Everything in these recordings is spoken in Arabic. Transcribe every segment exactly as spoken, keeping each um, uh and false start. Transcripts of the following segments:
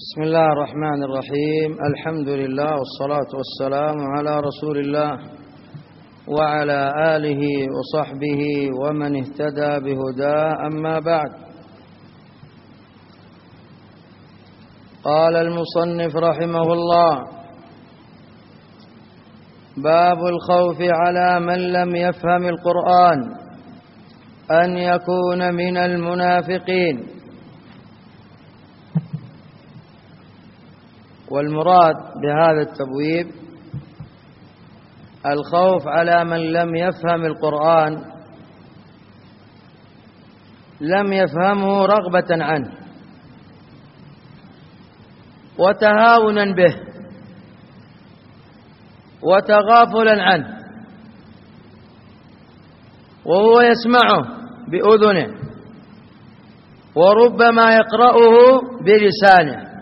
بسم الله الرحمن الرحيم. الحمد لله والصلاة والسلام على رسول الله وعلى آله وصحبه ومن اهتدى بهداه، أما بعد. قال المصنف رحمه الله: باب الخوف على من لم يفهم القرآن أن يكون من المنافقين. والمراد بهذا التبويب الخوف على من لم يفهم القرآن، لم يفهمه رغبة عنه وتهاونا به وتغافلا عنه، وهو يسمعه بأذنه وربما يقرأه بلسانه.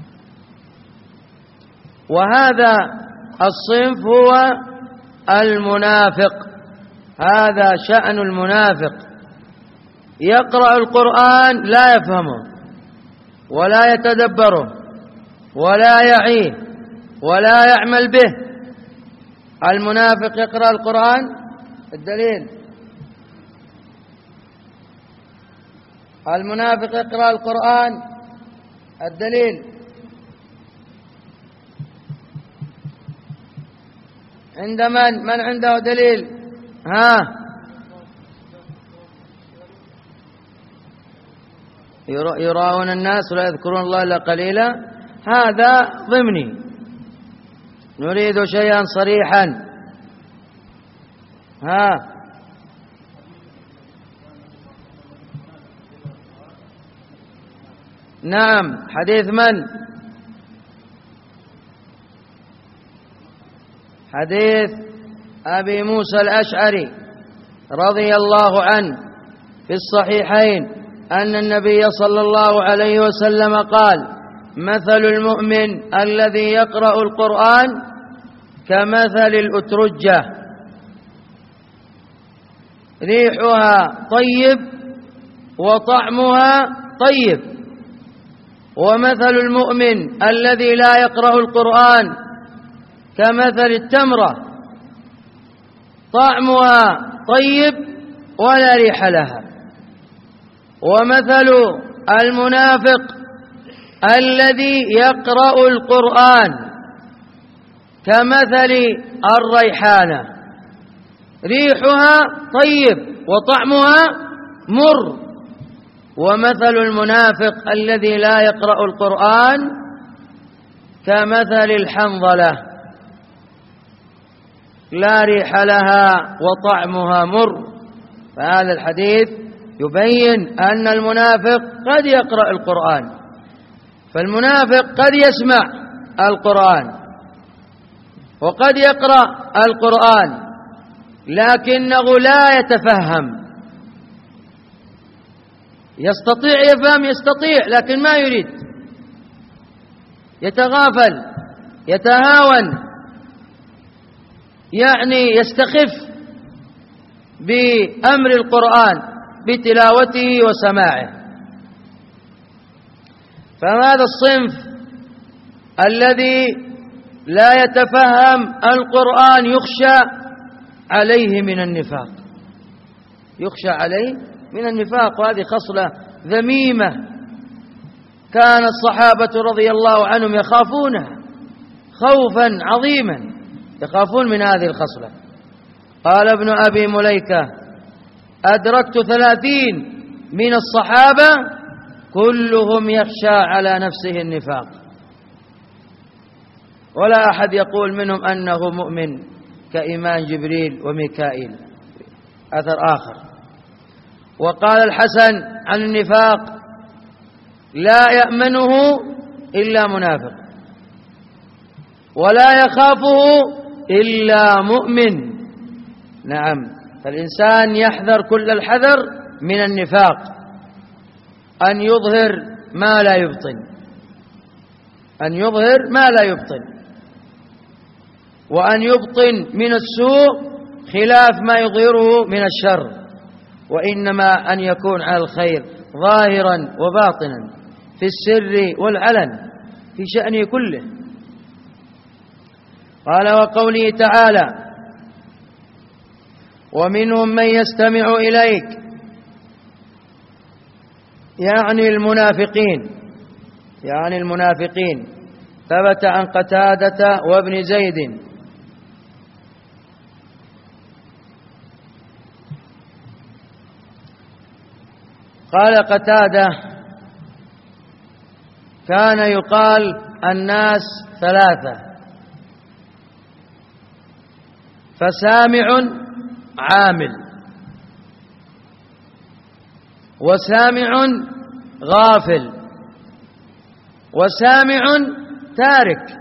وهذا الصنف هو المنافق، هذا شأن المنافق، يقرأ القرآن لا يفهمه ولا يتدبره ولا يعيه ولا يعمل به. المنافق يقرأ القرآن، الدليل المنافق يقرأ القرآن، الدليل عند من؟ من عنده دليل؟ ها، يراون الناس ولا يذكرون الله إلا قليلا. هذا ضمني، نريد شيئا صريحا. ها، نعم. حديث من؟ حديث أبي موسى الأشعري رضي الله عنه في الصحيحين أن النبي صلى الله عليه وسلم قال: مثل المؤمن الذي يقرأ القرآن كمثل الأترجة، ريحها طيب وطعمها طيب. ومثل المؤمن الذي لا يقرأ القرآن كمثل التمرة، طعمها طيب ولا ريح لها. ومثل المنافق الذي يقرأ القرآن كمثل الريحانة، ريحها طيب وطعمها مر. ومثل المنافق الذي لا يقرأ القرآن كمثل الحنظلة، لا ريح لها وطعمها مر. فهذا الحديث يبين أن المنافق قد يقرأ القرآن، فالمنافق قد يسمع القرآن وقد يقرأ القرآن لكنه لا يتفهم. يستطيع يفهم، يستطيع، لكن ما يريد، يتغافل، يتهاون، يعني يستخف بأمر القرآن بتلاوته وسماعه. فهذا الصنف الذي لا يتفهم القرآن يخشى عليه من النفاق، يخشى عليه من النفاق، وهذه خصلة ذميمة كان الصحابة رضي الله عنهم يخافونها خوفا عظيما، يخافون من هذه الخصلة. قال ابن أبي مليكة: أدركت ثلاثين من الصحابة كلهم يخشى على نفسه النفاق، ولا أحد يقول منهم أنه مؤمن كإيمان جبريل وميكائيل. أثر آخر. وقال الحسن عن النفاق: لا يأمنه إلا منافق ولا يخافه إلا مؤمن. نعم، فالإنسان يحذر كل الحذر من النفاق، أن يظهر ما لا يبطن، أن يظهر ما لا يبطن، وأن يبطن من السوء خلاف ما يظهره من الشر، وإنما أن يكون على الخير ظاهرا وباطنا في السر والعلن. في شأنه كله. قال: وقوله تعالى: ومنهم من يستمع إليك، يعني المنافقين، يعني المنافقين. ثبت عن قتادة وابن زيد قال قتادة: كان يقال الناس ثلاثة: فسامع عامل، وسامع غافل، وسامع تارك.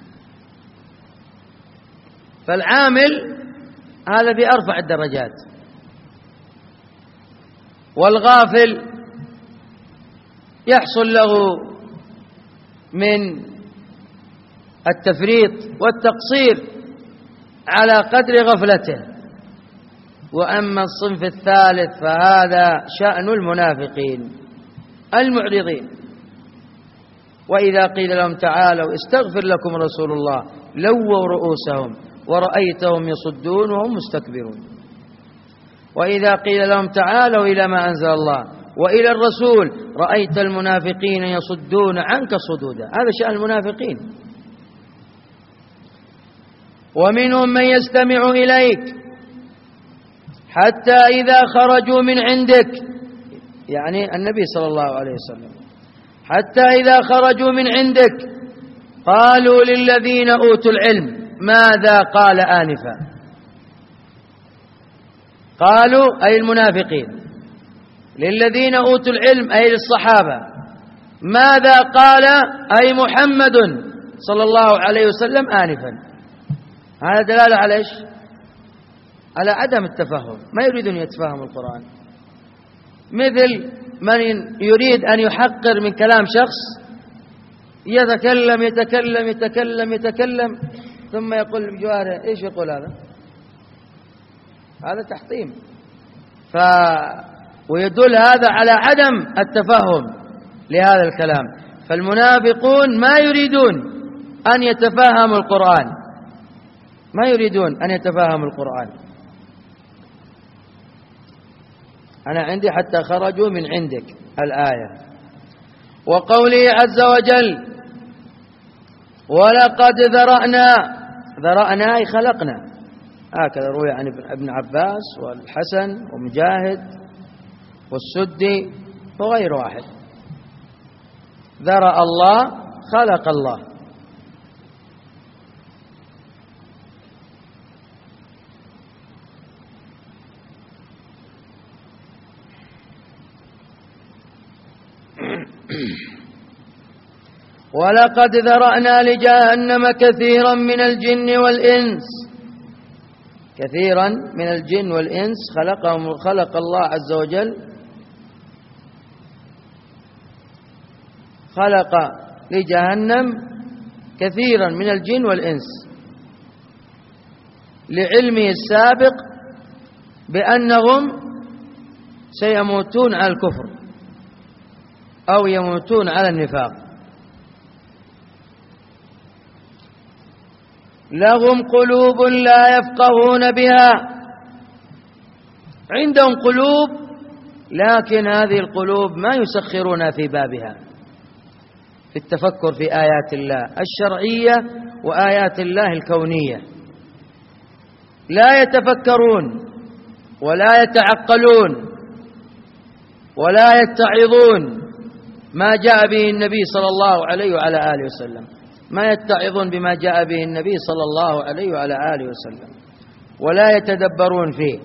فالعامل هذا بأرفع الدرجات، والغافل يحصل له من التفريط والتقصير على قدر غفلته. وأما الصنف الثالث فهذا شأن المنافقين المعرضين. وإذا قيل لهم تعالوا استغفر لكم رسول الله لووا رؤوسهم ورأيتهم يصدون وهم مستكبرون. وإذا قيل لهم تعالوا إلى ما أنزل الله وإلى الرسول رأيت المنافقين يصدون عنك صدودا. هذا شأن المنافقين. ومنهم من يستمع إليك حتى إذا خرجوا من عندك، يعني النبي صلى الله عليه وسلم، حتى إذا خرجوا من عندك قالوا للذين أوتوا العلم ماذا قال آنفا. قالوا أي المنافقين للذين أوتوا العلم أي للصحابة ماذا قال أي محمد صلى الله عليه وسلم آنفا. هذا دلالة على إيش؟ على عدم التفهم، ما يريدون يتفهم القرآن. مثل من يريد أن يحقر من كلام شخص يتكلم يتكلم يتكلم يتكلم ثم يقول بجواره إيش يقول هذا؟ هذا تحطيم. ف ويدل هذا على عدم التفهم لهذا الكلام. فالمنافقون ما يريدون أن يتفهموا القرآن، ما يريدون أن يتفهموا القرآن. أنا عندي حتى خرجوا من عندك الآية. وقوله عز وجل ولقد ذرأنا، ذرأنا أي خلقنا، هكذا روي عن ابن عباس والحسن ومجاهد والسدي وغير واحد. ذرأ الله خلق الله. ولقد ذرأنا لجهنم كثيرا من الجن والإنس، كثيرا من الجن والإنس خلقهم خلق الله عز وجل، خلق لجهنم كثيرا من الجن والإنس لعلمه السابق بأنهم سيموتون على الكفر أو يموتون على النفاق. لهم قلوب لا يفقهون بها، عندهم قلوب لكن هذه القلوب ما يسخرون في بابها في التفكر في آيات الله الشرعية وآيات الله الكونية. لا يتفكرون ولا يتعقلون ولا يتعظون ما جاء به النبي صلى الله عليه وعلى آله وسلم، ما يتعظون بما جاء به النبي صلى الله عليه وعلى آله وسلم، ولا يتدبرون فيه.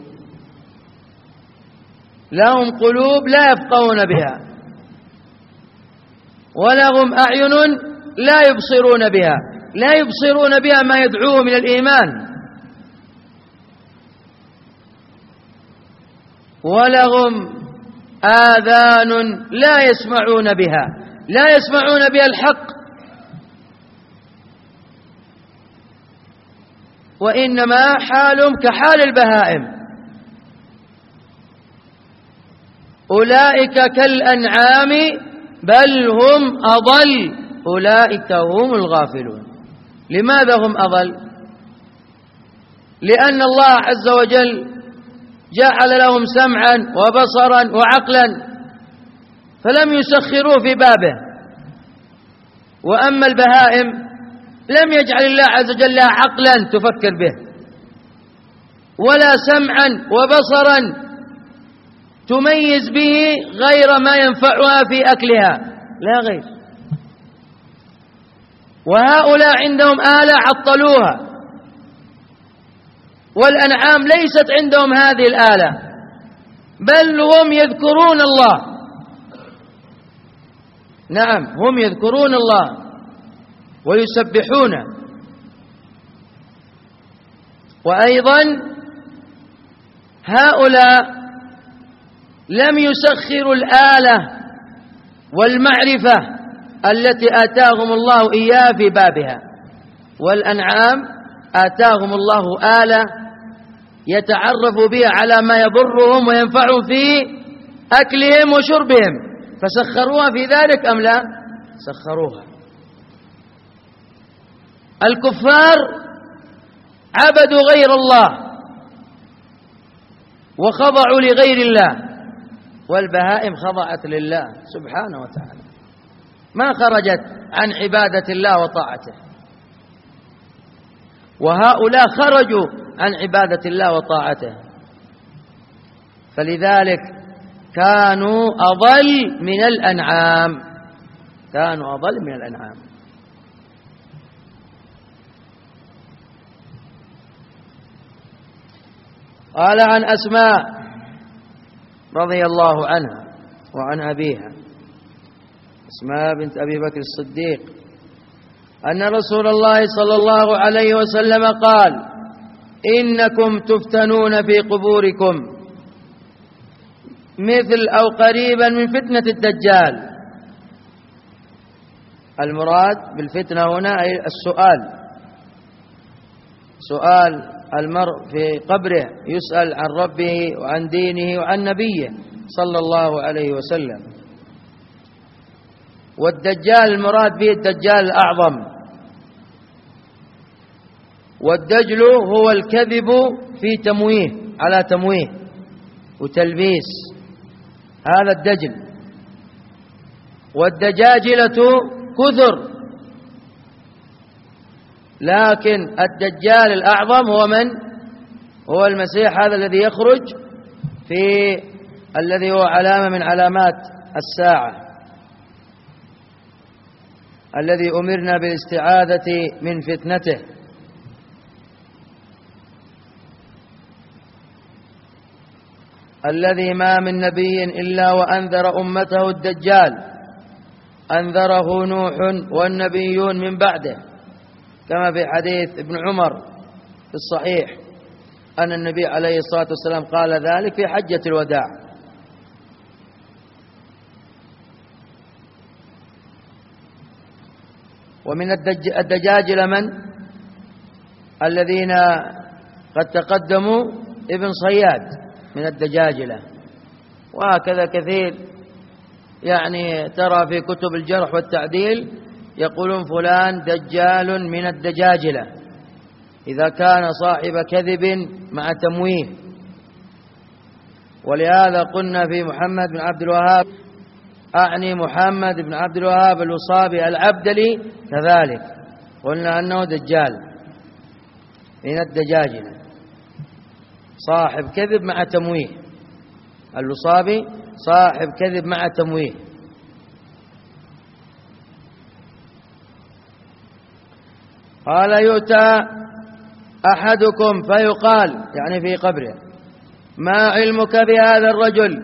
لهم قلوب لا يفقهون بها، ولهم أعين لا يبصرون بها، لا يبصرون بها ما يدعوهم إلى الإيمان. ولهم آذان لا يسمعون بها، لا يسمعون بها الحق، وإنما حالهم كحال البهائم. أولئك كالأنعام بل هم أضل أولئك هم الغافلون. لماذا هم أضل؟ لأن الله عز وجل جعل لهم سمعا وبصرا وعقلا فلم يسخروه في بابه، وأما البهائم لم يجعل الله عز وجل لها عقلا تفكر به، ولا سمعا وبصرا تميز به غير ما ينفعها في أكلها، لا غير. وهؤلاء عندهم آلة عطلوها، والأنعام ليست عندهم هذه الآلة، بل هم يذكرون الله. نعم، هم يذكرون الله ويسبحونه. وأيضا هؤلاء لم يسخروا الآلة والمعرفة التي آتاهم الله إياها في بابها، والأنعام آتاهم الله آلة يتعرف بها على ما يضرهم وينفعهم في أكلهم وشربهم، فسخروها في ذلك أم لا؟ سخروها. الكفار عبدوا غير الله وخضعوا لغير الله، والبهائم خضعت لله سبحانه وتعالى، ما خرجت عن عبادة الله وطاعته. وهؤلاء خرجوا عن عبادة الله وطاعته، فلذلك كانوا أضل من الأنعام، كانوا أضل من الأنعام. قال عن أسماء رضي الله عنها وعن أبيها، أسماء بنت أبي بكر الصديق، أن رسول الله صلى الله عليه وسلم قال: إنكم تفتنون في قبوركم مثل أو قريبا من فتنة الدجال. المراد بالفتنة هنا أي السؤال، سؤال المرء في قبره يسأل عن ربه وعن دينه وعن نبيه صلى الله عليه وسلم. والدجال المراد به الدجال الأعظم، والدجل هو الكذب في تمويه، على تمويه وتلبيس، هذا الدجل. والدجاجلة كثر، لكن الدجال الأعظم هو من؟ هو المسيح، هذا الذي يخرج في الذي هو علامة من علامات الساعة، الذي أمرنا بالاستعاذة من فتنته. الذي ما من نبي إلا وأنذر أمته الدجال، أنذره نوح والنبيون من بعده، كما في حديث ابن عمر في الصحيح أن النبي عليه الصلاة والسلام قال ذلك في حجة الوداع. ومن الدجاجلة من؟ الذين قد تقدموا ابن صياد من الدجاجلة، وهكذا كثير يعني ترى في كتب الجرح والتعديل يقولون فلان دجال من الدجاجلة إذا كان صاحب كذب مع تمويه. ولهذا قلنا في محمد بن عبد الوهاب، أعني محمد بن عبد الوهاب الوصابي العبدلي كذلك، قلنا أنه دجال من الدجاجلة، صاحب كذب مع تمويه، الوصابي صاحب كذب مع تمويه. قال: يؤتى أحدكم فيقال، يعني في قبره: ما علمك بهذا الرجل،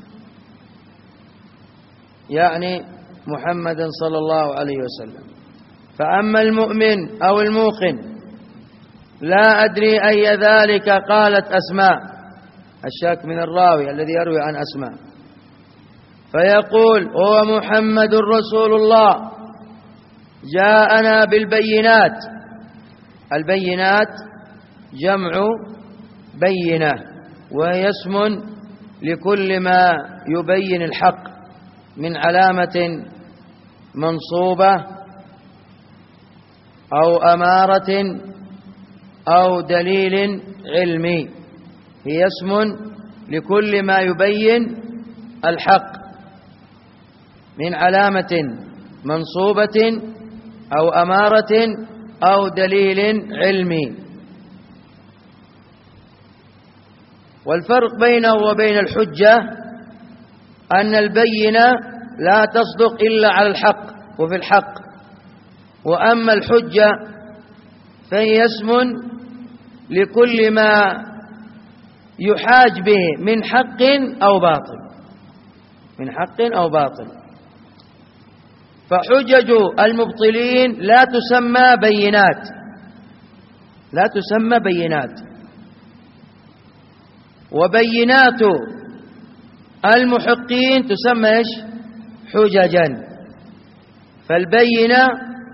يعني محمد صلى الله عليه وسلم. فأما المؤمن أو الموقن لا أدري أي ذلك، قالت أسماء، الشك من الراوي الذي يروي عن أسماء، فيقول: هو محمد رسول الله جاءنا بالبينات. البينات جمع بينة، وهي اسم لكل ما يبين الحق من علامة منصوبة أو أمارة أو دليل علمي، هي اسم لكل ما يبين الحق من علامة منصوبة أو أمارة أو دليل علمي. والفرق بينه وبين الحجة أن البينة لا تصدق إلا على الحق وفي الحق، وأما الحجة فهي اسم لكل ما يحاج به من حق أو باطل، من حق أو باطل. فحجج المبطلين لا تسمى بينات، لا تسمى بينات، وبينات المحقين تسمى ايش؟ حججا. فالبينة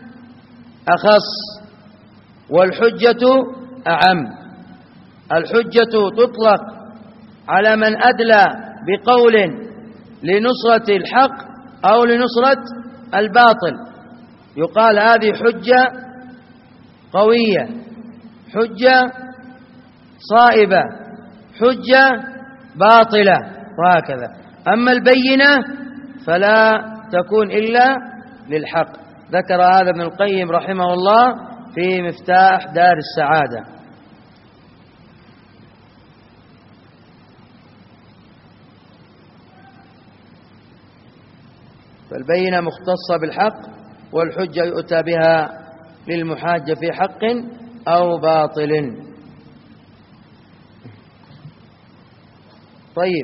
أخص والحجة أعم. الحجة تطلق على من أدلى بقول لنصرة الحق أو لنصرة الباطل، يقال هذه حجة قوية، حجة صائبة، حجة باطلة، وهكذا. أما البينة فلا تكون إلا للحق. ذكر هذا ابن القيم رحمه الله في مفتاح دار السعادة. فالبينة مختصة بالحق، والحجة يؤتى بها للمحاجة في حق أو باطل. طيب،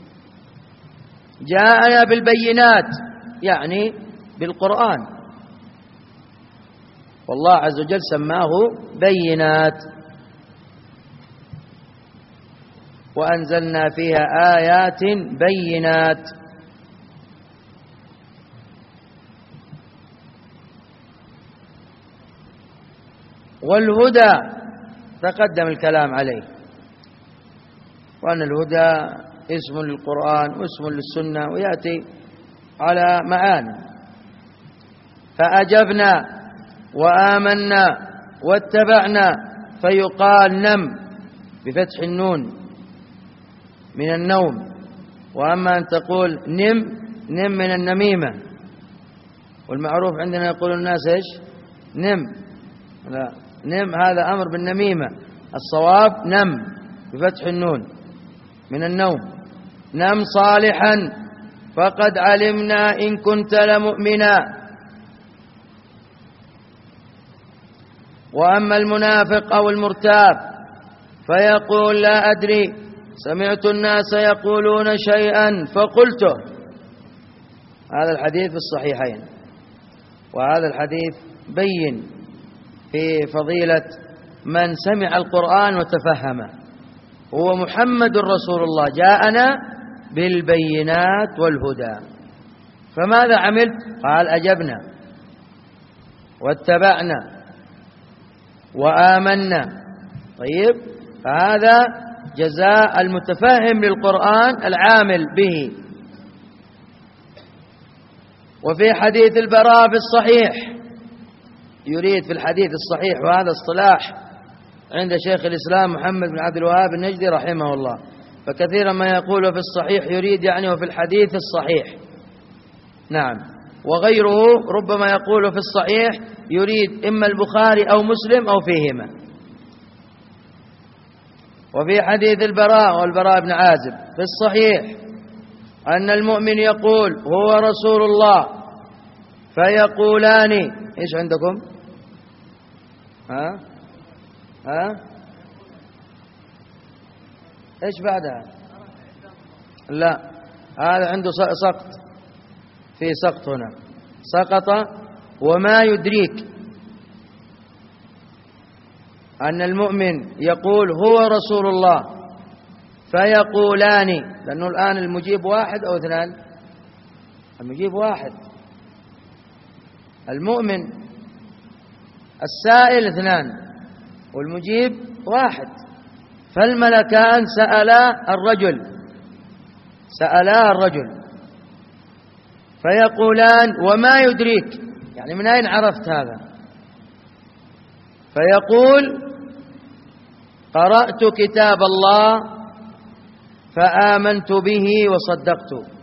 جاءنا بالبينات يعني بالقرآن، والله عز وجل سماه بينات، وأنزلنا فيها آيات بينات. والهدى تقدم الكلام عليه، وأن الهدى اسم للقرآن واسم للسنة، ويأتي على معاني. فأجبنا وآمنا واتبعنا، فيقال نم بفتح النون من النوم. وأما أن تقول نم، نم من النميمة، والمعروف عندنا يقول الناس إيش؟ نم. لا، نم هذا أمر بالنميمة، الصواب نم بفتح النون من النوم. نم صالحا فقد علمنا إن كنت لمؤمنا. وأما المنافق أو المرتاب فيقول لا أدري، سمعت الناس يقولون شيئا فقلته. هذا الحديث في الصحيحين، وهذا الحديث بين في فضيلة من سمع القرآن وتفهمه. هو محمد رسول الله جاءنا بالبينات والهدى، فماذا عملت؟ قال أجبنا واتبعنا وآمنا. طيب، فهذا جزاء المتفهم للقرآن العامل به. وفي حديث البراء في الصحيح، يريد في الحديث الصحيح، وهذا اصطلاح عند شيخ الإسلام محمد بن عبد الوهاب النجدي رحمه الله، فكثيرا ما يقول في الصحيح يريد يعني وفي الحديث الصحيح. نعم، وغيره ربما يقول في الصحيح يريد إما البخاري أو مسلم أو فيهما. وفي حديث البراء والبراء بن عازب في الصحيح أن المؤمن يقول هو رسول الله، فيقولان إيش عندكم؟ ها ها إيش بعدها؟ لا، هذا عنده سقط، في سقط هنا، سقط. وما يدريك أن المؤمن يقول هو رسول الله، فيقولان، لأنه الآن المجيب واحد أو اثنان؟ المجيب واحد. المؤمن السائل اثنان والمجيب واحد. فالملكان سألا الرجل سألا الرجل فيقولان وما يدريك، يعني من أين عرفت هذا؟ فيقول قرأت كتاب الله فآمنت به وصدقت.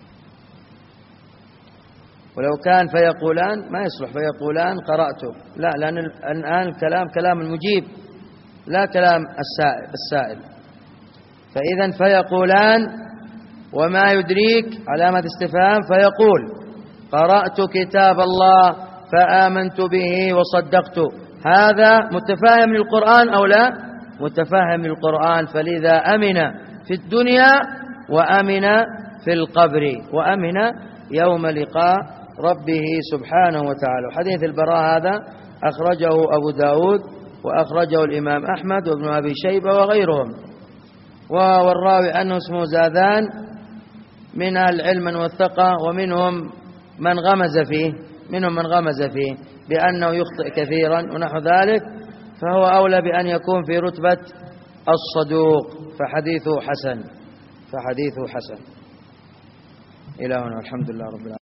ولو كان فيقولان ما يصلح، فيقولان قرأته، لا، لأن الآن الكلام كلام المجيب لا كلام السائل السائل. فإذا فيقولان وما يدريك علامة استفهام، فيقول قرأت كتاب الله فآمنت به وصدقت. هذا متفاهم للقرآن أو لا؟ متفاهم للقرآن، فلذا أمن في الدنيا وأمن في القبر وأمن يوم لقاء ربه سبحانه وتعالى. حديث البراء هذا أخرجه أبو داود وأخرجه الإمام أحمد وابن أبي شيبة وغيرهم. والراوي أنه اسمه زاذان، من أهل العلم والثقة، ومنهم من غمز فيه منهم من غمز فيه بأنه يخطئ كثيرا ونحو ذلك، فهو أولى بأن يكون في رتبة الصدوق، فحديثه حسن فحديثه حسن. إلى هنا، الحمد لله رب العالمين.